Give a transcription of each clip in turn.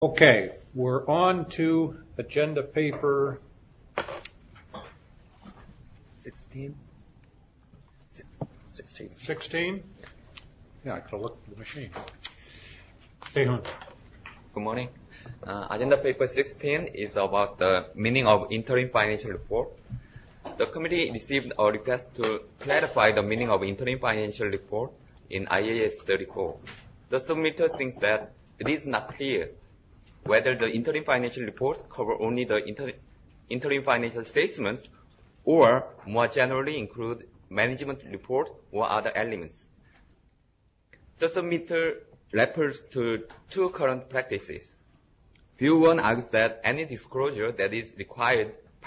Okay, we're on to agenda paper 16. 16. Yeah, I could have looked at the machine. Tae-Hoon. Good morning. Agenda paper 16 is about the meaning of interim financial report. The committee received a request to clarify the meaning of interim financial report in IAS 34. The submitter thinks that it is not clear whether the interim financial reports cover only the interim financial statements or more generally include management report or other elements. The submitter refers to two current practices. View 1 argues that any disclosure that is required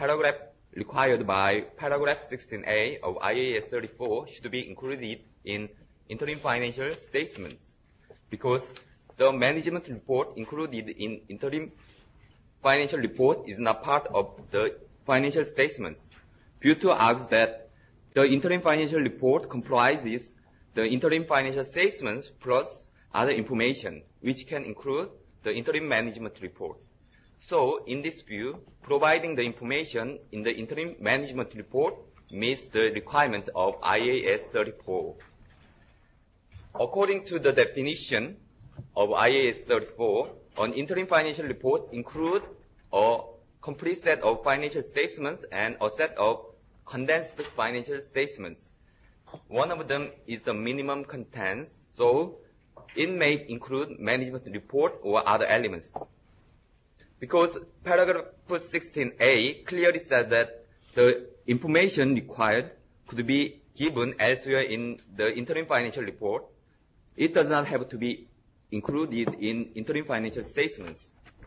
by paragraph 16A of IAS 34 should be included in interim financial statements because the management report included in interim financial report is not part of the financial statements. View 2 argues that the interim financial report comprises the interim financial statements plus other information, which can include the interim management report. So, in this view, providing the information in the interim management report meets the requirement of IAS 34. According to the definition of IAS 34, an interim financial report includes a complete set of financial statements and a set of condensed financial statements. One of them is the minimum contents, so it may include management report or other elements. Because paragraph 16A clearly says that the information required could be given elsewhere in the interim financial report, it does not have to be included in interim financial statements.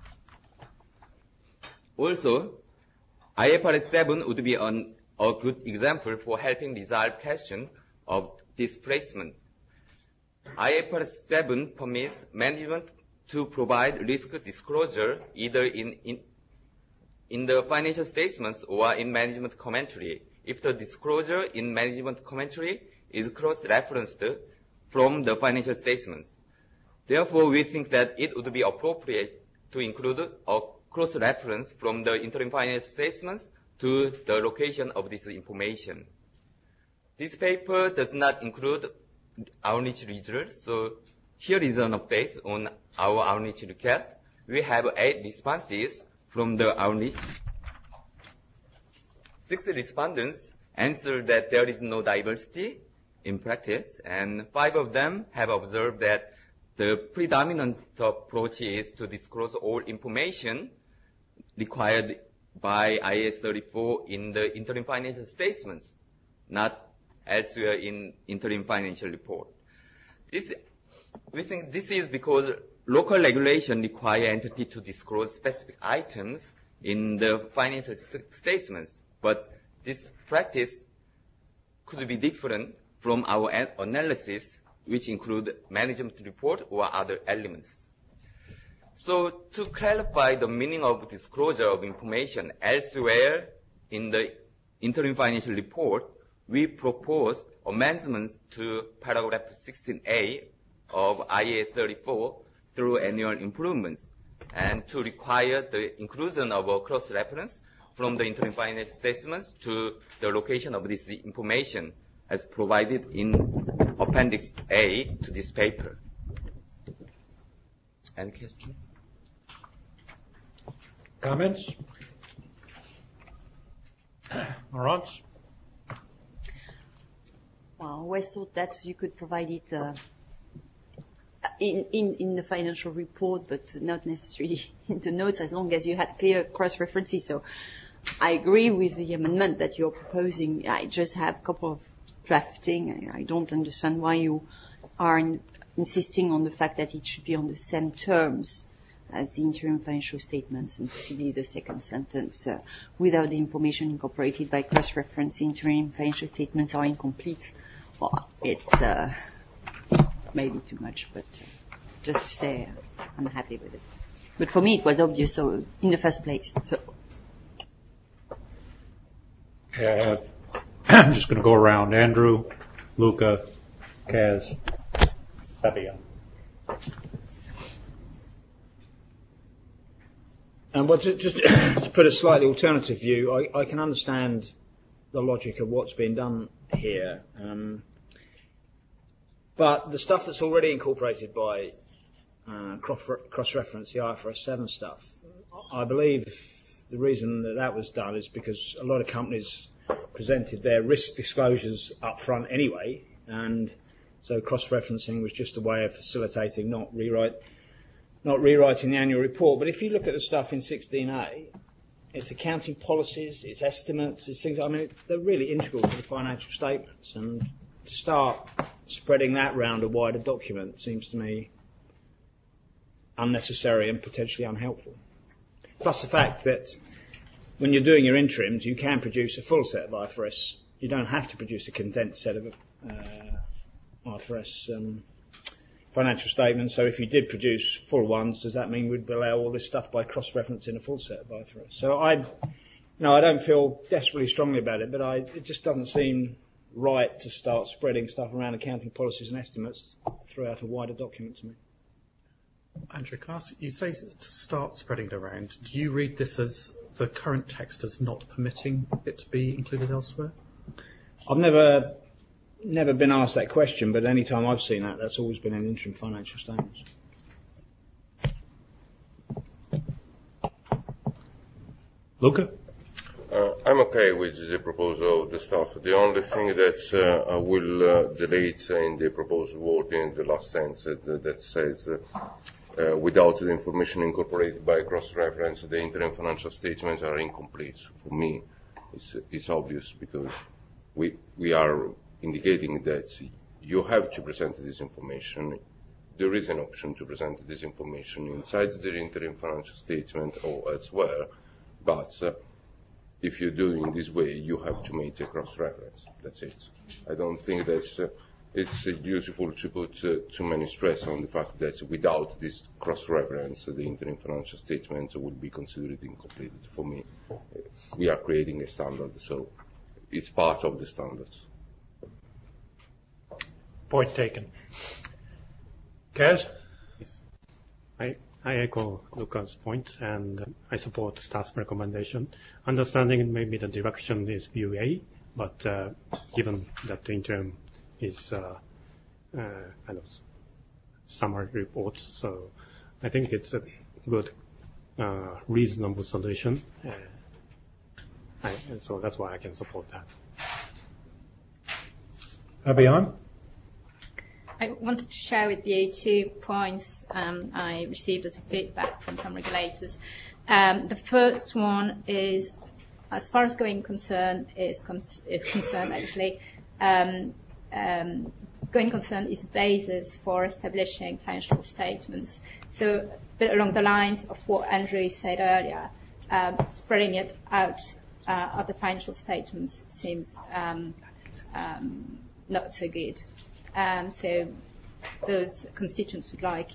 Also, IFRS 7 would be a good example for helping resolve question of displacement. IFRS 7 permits management to provide risk disclosure either in the financial statements or in management commentary if the disclosure in management commentary is cross-referenced from the financial statements. Therefore, we think that it would be appropriate to include a cross-reference from the interim financial statements to the location of this information. This paper does not include outreach results, so here is an update on our outreach request. We have 8 responses from the outreach. 6 respondents answered that there is no diversity in practice, and 5 of them have observed that the predominant approach is to disclose all information required by IAS 34 in the interim financial statements, not elsewhere in interim financial report. We think this is because local regulation require entity to disclose specific items in the financial statements, but this practice could be different from our analysis, which include management report or other elements. So to clarify the meaning of disclosure of information elsewhere in the interim financial report, we propose amendments to paragraph 16A of IAS 34 through annual improvements and to require the inclusion of a cross-reference from the interim financial statements to the location of this information as provided in Appendix A to this paper. Any question? Comments? Laurence? Well, I always thought that you could provide it in the financial report, but not necessarily in the notes, as long as you had clear cross-references. So I agree with the amendment that you're proposing. I just have a couple of drafting. I don't understand why you are insisting on the fact that it should be on the same terms as the interim financial statements, and possibly the second sentence, without the information incorporated by cross-reference, interim financial statements are incomplete. Well, it's maybe too much, but just to say I'm happy with it. But for me, it was obvious so in the first place. So. Yeah, I'm just going to go around. Andrew, Luca, Kaz, Fabian. But just to put a slightly alternative view, I can understand the logic of what's being done here. But the stuff that's already incorporated by cross-reference, the IFRS 7 stuff, I believe the reason that was done is because a lot of companies presented their risk disclosures up front anyway, and so cross-referencing was just a way of facilitating not rewriting the annual report. But if you look at the stuff in 16A, it's accounting policies, it's estimates, it's things, I mean, they're really integral to the financial statements, and to start spreading that round a wider document seems to me unnecessary and potentially unhelpful. Plus the fact that when you're doing your interims, you can produce a full set of IFRS. You don't have to produce a condensed set of IFRS financial statements. So if you did produce full ones, does that mean we'd allow all this stuff by cross-referencing a full set of IFRS? So I don't feel desperately strongly about it, but it just doesn't seem right to start spreading stuff around accounting policies and estimates throughout a wider document to me. Andrew, can I ask, you say to start spreading it around. Do you read this as the current text as not permitting it to be included elsewhere? I've never been asked that question, but any time I've seen that, that's always been in interim financial statements. Luca? I'm okay with the proposal of the staff. The only thing that I will delete in the proposal wording, the last sentence that says without the information incorporated by cross-reference, the interim financial statements are incomplete. For me, it's obvious because we are indicating that you have to present this information. There is an option to present this information inside the interim financial statement or elsewhere, but if you do it in this way, you have to make a cross-reference. That's it. I don't think that it's useful to put too many stress on the fact that without this cross-reference, the interim financial statement would be considered incomplete. For me, we are creating a standard, so it's part of the standards. Point taken. Kaz? I echo Luca's point, and I support staff's recommendation. Understanding maybe the direction is view A, but given that the interim is kind of summary report, so I think it's a good, reasonable solution, and so that's why I can support that. Fabian? I wanted to share with you 2 points I received as feedback from some regulators. The first one is, as far as going concern is concerned, actually, going concern is a basis for establishing financial statements. So, a bit along the lines of what Andrew said earlier, spreading it out of the financial statements seems not so good. So those constituents would like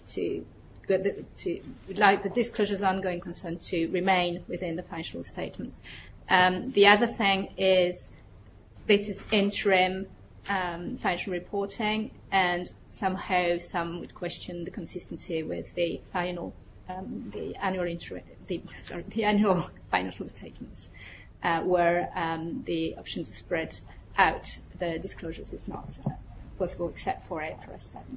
the disclosures on going concern to remain within the financial statements. The other thing is this is interim financial reporting, and somehow some would question the consistency with the final, the annual financial statements, where the option to spread out the disclosures is not possible except for IFRS 7.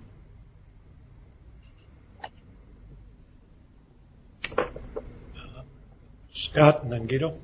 Scott and then Guido.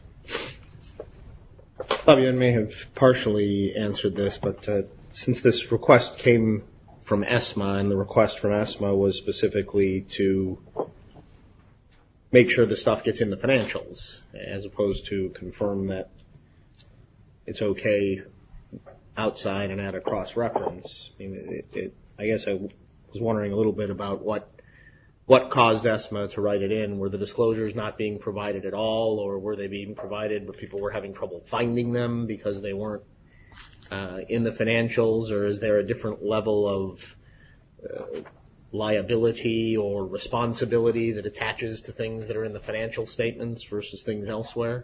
Fabian may have partially answered this, but since this request came from ESMA, and the request from ESMA was specifically to make sure the stuff gets in the financials, as opposed to confirm that it's okay outside and at a cross-reference. I mean, I guess I was wondering a little bit about what caused ESMA to write it in. Were the disclosures not being provided at all, or were they being provided but people were having trouble finding them because they weren't in the financials, or is there a different level of liability or responsibility that attaches to things that are in the financial statements versus things elsewhere?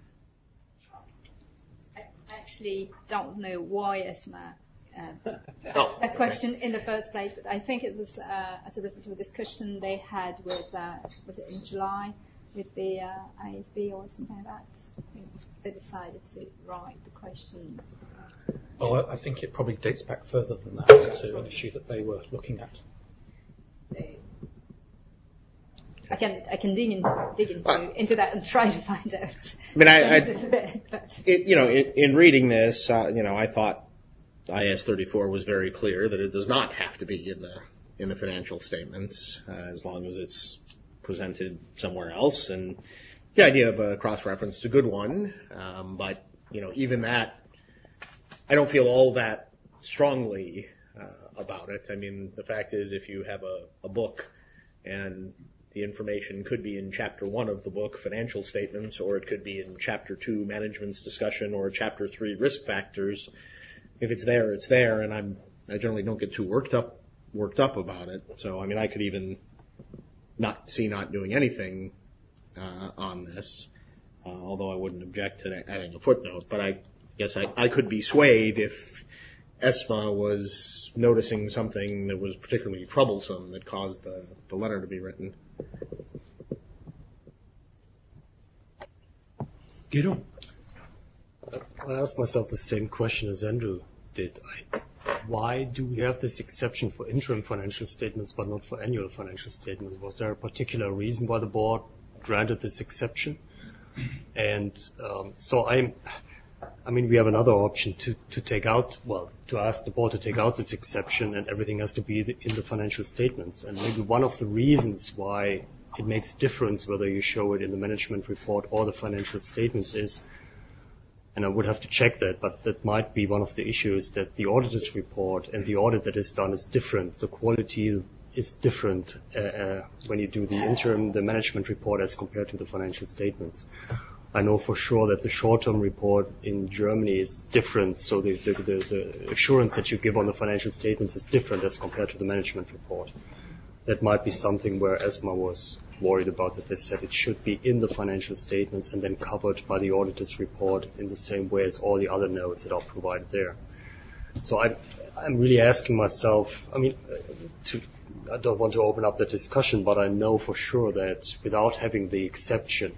Actually don't know why ESMA asked that question in the first place, but I think it was as a result of a discussion they had with, was it in July, with the ISB or something like that. I think they decided to write the question. Oh, I think it probably dates back further than that to an issue that they were looking at. I can dig into that and try to find out. I mean, in reading this, I thought IS-34 was very clear that it does not have to be in the financial statements as long as it's presented somewhere else. And the idea of a cross-reference is a good one, but even that, I don't feel all that strongly about it. I mean, the fact is, if you have a book and the information could be in Chapter 1 of the book, financial statements, or it could be in Chapter 2, management's discussion, or Chapter 3, risk factors. If it's there, it's there, and I generally don't get too worked up about it. So, I mean, I could even not doing anything on this, although I wouldn't object to adding a footnote. But I guess I could be swayed if ESMA was noticing something that was particularly troublesome that caused the letter to be written. Guido? I asked myself the same question as Andrew did. Why do we have this exception for interim financial statements but not for annual financial statements? Was there a particular reason why the board granted this exception? And we have another option to take out, to ask the board to take out this exception, and everything has to be in the financial statements. And maybe one of the reasons why it makes a difference whether you show it in the management report or the financial statements is, and I would have to check that, but that might be one of the issues, that the auditor's report and the audit that is done is different. The quality is different when you do the management report as compared to the financial statements. I know for sure that the short-term report in Germany is different, so the assurance that you give on the financial statements is different as compared to the management report. That might be something where ESMA was worried about, that they said it should be in the financial statements and then covered by the auditor's report in the same way as all the other notes that are provided there. So I'm really asking myself, I don't want to open up the discussion, but I know for sure that without having the exception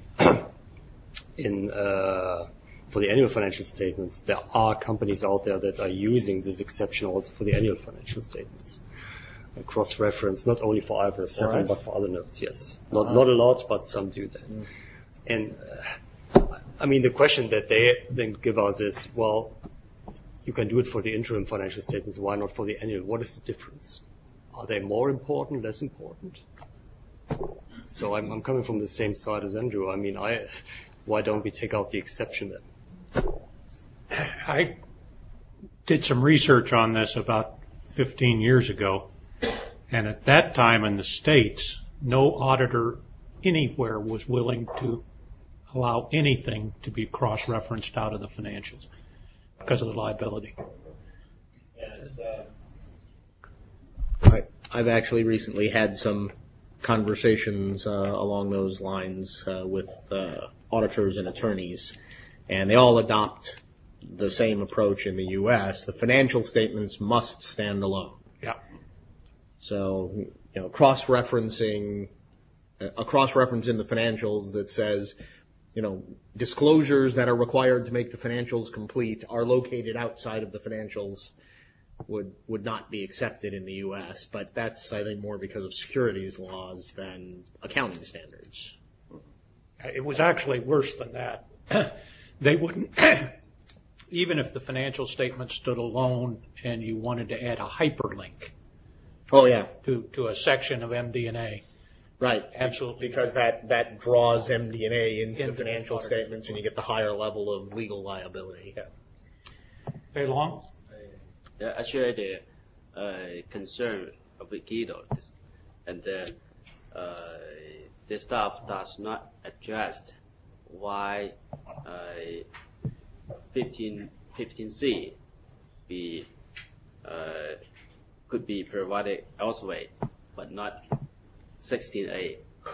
for the annual financial statements, there are companies out there that are using this exception also for the annual financial statements. A cross-reference, not only for IFRS 7, but for other notes, yes. Not a lot, but some do that. And, the question that they then give us is, well, you can do it for the interim financial statements, why not for the annual? What is the difference? Are they more important, less important? So I'm coming from the same side as Andrew. Why don't we take out the exception then? I did some research on this about 15 years ago, and at that time in the States, no auditor anywhere was willing to allow anything to be cross-referenced out of the financials because of the liability. I've actually recently had some conversations along those lines with auditors and attorneys, and they all adopt the same approach in the U.S. The financial statements must stand alone. Yeah. So, cross-referencing in the financials that says, disclosures that are required to make the financials complete are located outside of the financials would not be accepted in the U.S., but that's, I think, more because of securities laws than accounting standards. It was actually worse than that. They wouldn't, even if the financial statement stood alone and you wanted to add a hyperlink. Oh, yeah. To a section of MD&A. Right. Absolutely. Because that draws MD&A into the financial statements, and you get the higher level of legal liability. Yeah. Fei Long? I share the concern of Guido, and the staff does not address why 15C could be provided elsewhere, but not 16A.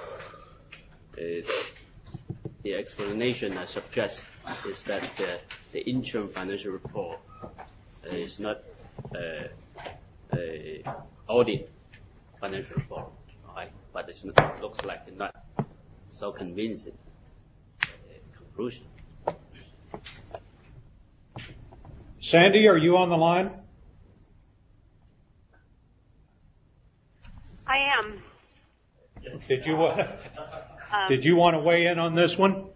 The explanation I suggest is that the interim financial report is not audit financial report, right? But it looks like not so convincing conclusion. Sandy, are you on the line? I am. Did you want to weigh in on this one?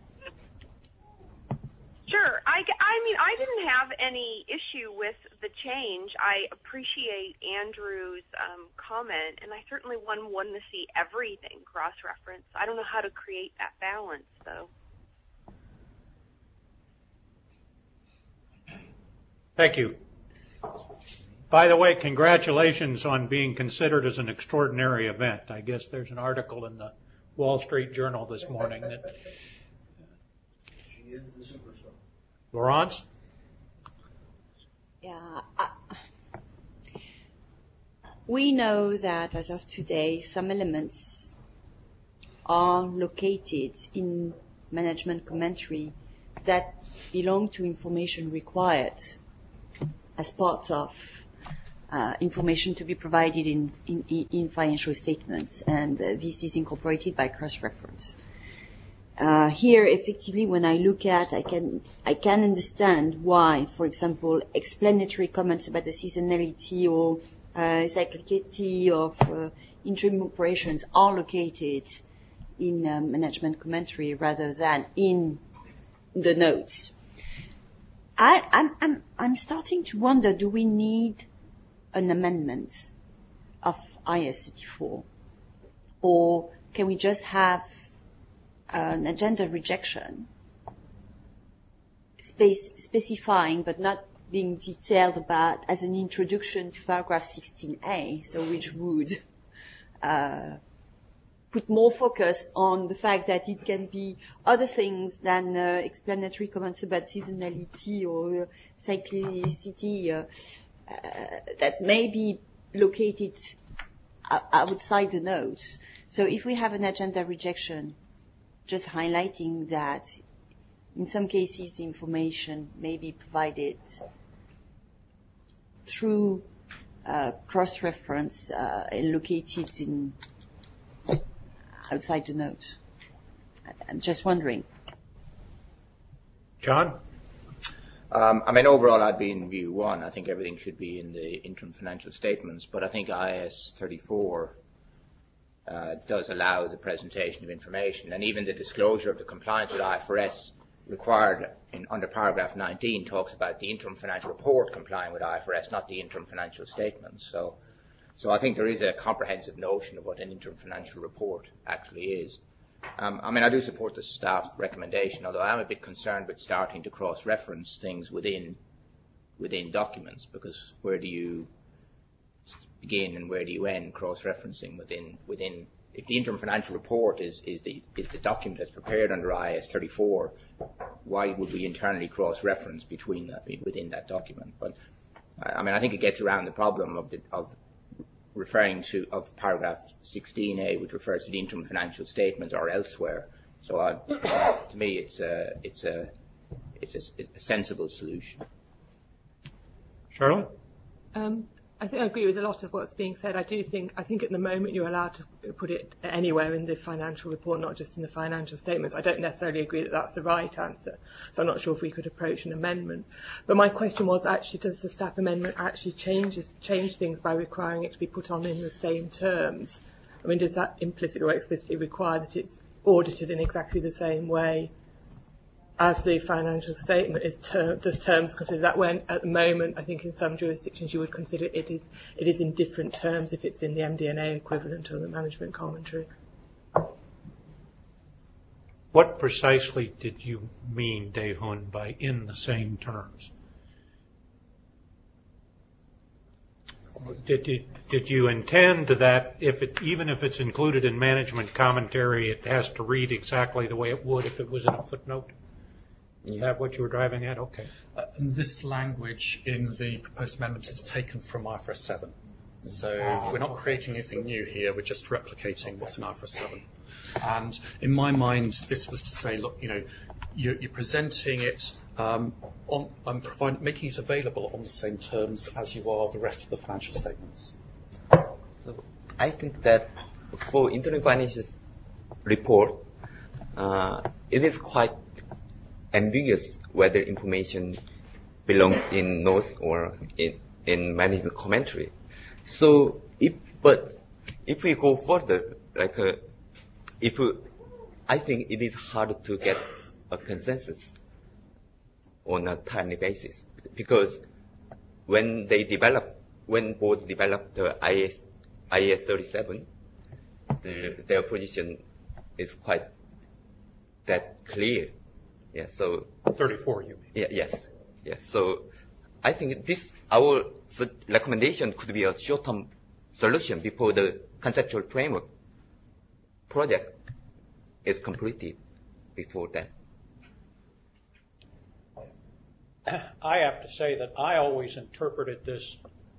Sure. I mean, I didn't have any issue with the change. I appreciate Andrew's comment, and I certainly want to see everything cross-referenced. I don't know how to create that balance, though. Thank you. By the way, congratulations on being considered as an extraordinary event. I guess there's an article in the Wall Street Journal this morning that she is the superstar. Laurence? Yeah. We know that as of today, some elements are located in management commentary that belong to information required as part of information to be provided in financial statements, and this is incorporated by cross-reference. Here, effectively, when I look at, I can understand why, for example, explanatory comments about the seasonality or cyclicality of interim operations are located in management commentary rather than in the notes. I'm starting to wonder, do we need an amendment of IAS 34? Or can we just have an agenda rejection specifying but not being detailed about as an introduction to paragraph 16A, so which would put more focus on the fact that it can be other things than explanatory comments about seasonality or cyclicity that may be located outside the notes. So if we have an agenda rejection, just highlighting that in some cases information may be provided through cross-reference located in outside the notes. I'm just wondering. John? I mean, overall, I'd be in view one. I think everything should be in the interim financial statements, but I think IAS 34 does allow the presentation of information, and even the disclosure of the compliance with IFRS required under paragraph 19 talks about the interim financial report complying with IFRS, not the interim financial statements. So I think there is a comprehensive notion of what an interim financial report actually is. I mean, I do support the staff recommendation, although I am a bit concerned with starting to cross-reference things within documents, because where do you begin and where do you end cross-referencing within? If the interim financial report is the document that's prepared under IAS 34, why would we internally cross-reference within that document? But I mean, I think it gets around the problem of referring to paragraph 16A, which refers to the interim financial statements or elsewhere. So to me, it's a sensible solution. Charlotte? I think I agree with a lot of what's being said. I think at the moment you're allowed to put it anywhere in the financial report, not just in the financial statements. I don't necessarily agree that that's the right answer, so I'm not sure if we could approach an amendment. But my question was actually, does the staff amendment actually change things by requiring it to be put on in the same terms? I mean, does that implicitly or explicitly require that it's audited in exactly the same way as the financial statement? Does terms consider that, when at the moment I think in some jurisdictions you would consider it is in different terms if it's in the MD&A equivalent or the management commentary? What precisely did you mean, Dae-Hoon, by in the same terms? Did you intend that even if it's included in management commentary, it has to read exactly the way it would if it was in a footnote? Is that what you were driving at? Okay. This language in the proposed amendment is taken from IFRS 7. So we're not creating anything new here, we're just replicating what's in IFRS 7. And in my mind, this was to say, look, you're presenting it making it available on the same terms as you are the rest of the financial statements. So I think that for interim financial report, it is quite ambiguous whether information belongs in notes or in management commentary. So if we go further, I think it is hard to get a consensus on a timely basis, because when board developed the IAS 37, their position is quite that clear. Yeah, so 34, you mean? Yeah, yes. So I think our recommendation could be a short-term solution before the conceptual framework project is completed before that. I have to say that I always interpreted this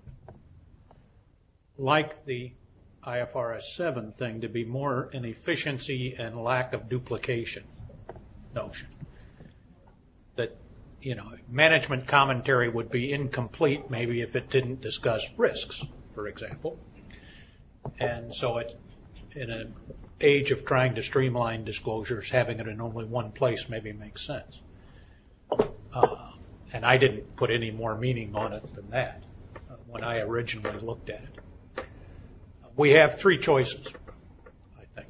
like the IFRS 7 thing to be more an efficiency and lack of duplication notion. That, management commentary would be incomplete maybe if it didn't discuss risks, for example. And so in an age of trying to streamline disclosures, having it in only one place maybe makes sense. And I didn't put any more meaning on it than that when I originally looked at it. We have three choices, I think.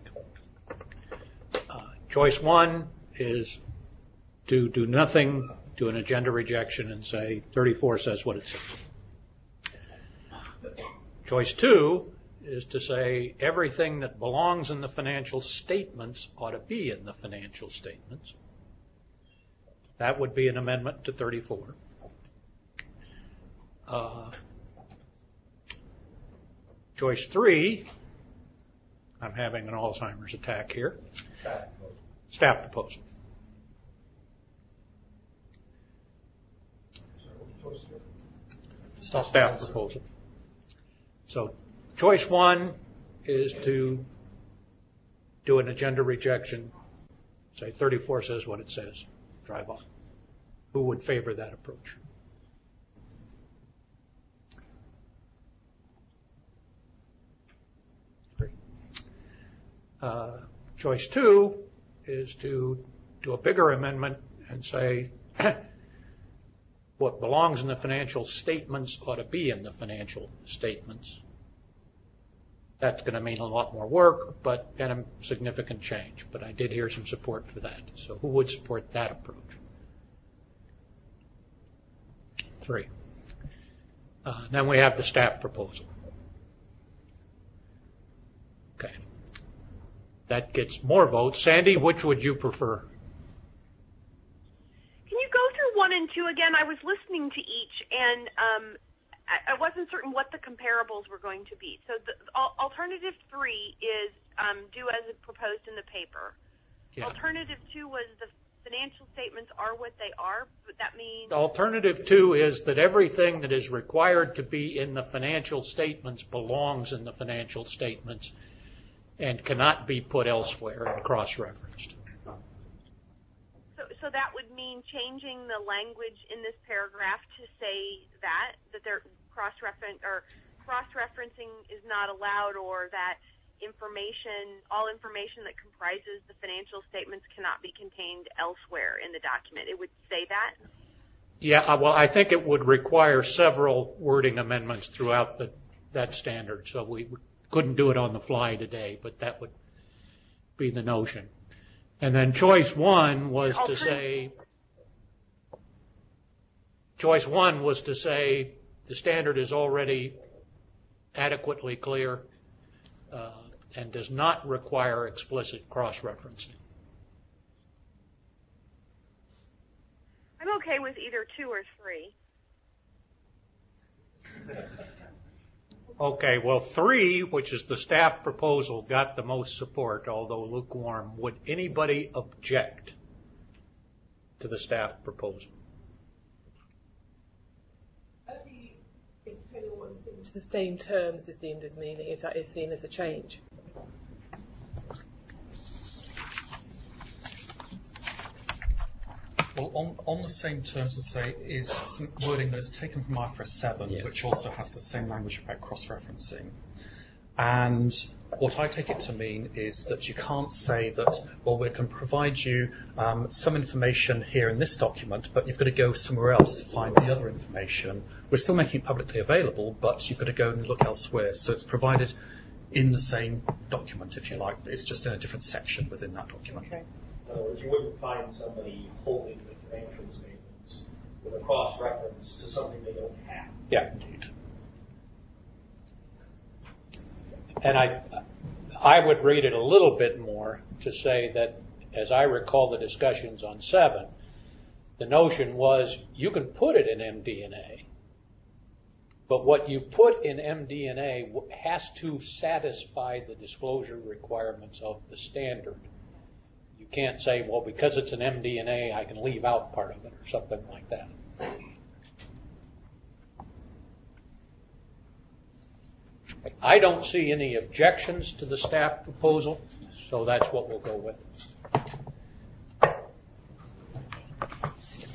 Choice one is to do nothing, do an agenda rejection and say 34 says what it says. Choice two is to say everything that belongs in the financial statements ought to be in the financial statements. That would be an amendment to 34. Choice three, I'm having an Alzheimer's attack here. Staff proposal. Staff proposal. So choice one is to do an agenda rejection, say 34 says what it says, drive on. Who would favor that approach? Choice two is to do a bigger amendment and say what belongs in the financial statements ought to be in the financial statements. That's going to mean a lot more work, and a significant change. But I did hear some support for that. So who would support that approach? 3. Then we have the staff proposal. Okay. That gets more votes. Sandy, which would you prefer? Can you go through 1 and 2 again? I was listening to each, and I wasn't certain what the comparables were going to be. So the alternative 3 is do as proposed in the paper. Yeah. Alternative 2 was the financial statements are what they are, but that means... Alternative 2 is that everything that is required to be in the financial statements belongs in the financial statements and cannot be put elsewhere and cross-referenced. So that would mean changing the language in this paragraph to say that they're cross-referencing is not allowed, or that all information that comprises the financial statements cannot be contained elsewhere in the document. It would say that? Yeah, well, I think it would require several wording amendments throughout that standard, so we couldn't do it on the fly today, but that would be the notion. And then choice one was to say the standard is already adequately clear and does not require explicit cross-referencing. I'm okay with either 2 or 3. Okay, well, 3, which is the staff proposal, got the most support, although lukewarm. Would anybody object to the staff proposal? Only if anyone thinks the same terms is deemed as meaning, if that is seen as a change. Well, on the same terms as say is some wording that is taken from IFRS 7, yes, which also has the same language about cross-referencing. And what I take it to mean is that you can't say that, well, we can provide you some information here in this document, but you've got to go somewhere else to find the other information. We're still making it publicly available, but you've got to go and look elsewhere. So it's provided in the same document, if you like. It's just in a different section within that document. Okay. In other words, you wouldn't find somebody holding the financial statements with a cross-reference to something they don't have. Yeah, indeed. And I would read it a little bit more to say that, as I recall the discussions on 7, the notion was you can put it in MD&A, but what you put in MD&A has to satisfy the disclosure requirements of the standard. You can't say, well, because it's an MD&A, I can leave out part of it or something like that. I don't see any objections to the staff proposal, so that's what we'll go with.